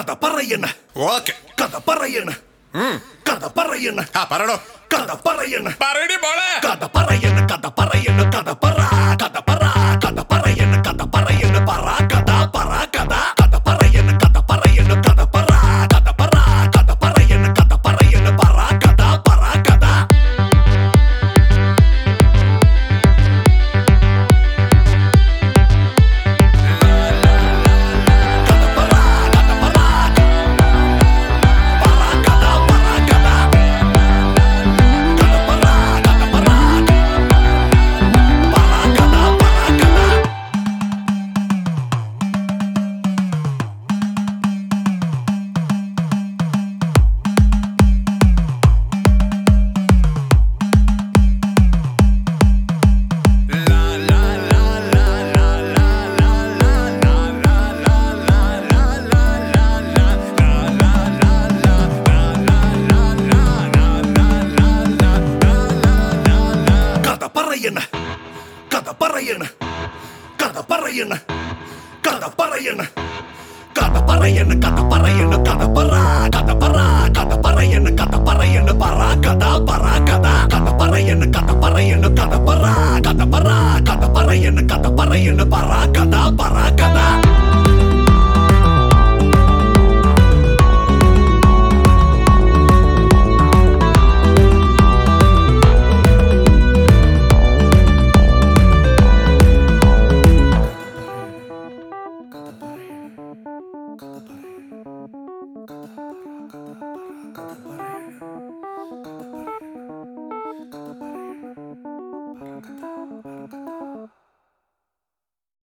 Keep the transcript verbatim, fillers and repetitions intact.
കഥ പറയണ ഓക്കെ കഥ പറയണ കഥ പറയണ ആ പറയണോ കഥ പറയണ പറയടി മോളെ കഥ പറയണ കഥ പറയണ കഥ പറ കഥ പറ കഥ പറയണ കഥ പറയണ പറ കഥ പറ കഥ കഥ പറയണ കഥ പറയണ കഥ പറ കഥ പറ കഥ പറയണ കഥ പറയണ പറ കഥ പറ കഥ കഥ പറയണ കഥ പറയണ കഥ പറയണ കഥ പറയണ കഥ പറയണ കഥ പറ കഥ പറ കഥ പറയണ കഥ പറയണ പറ കഥ പറ കഥ കഥ പറയണ കഥ പറയണ കഥ പറ കഥ പറ കഥ പറയണ കഥ പറയണ പറ കഥ പറ കഥ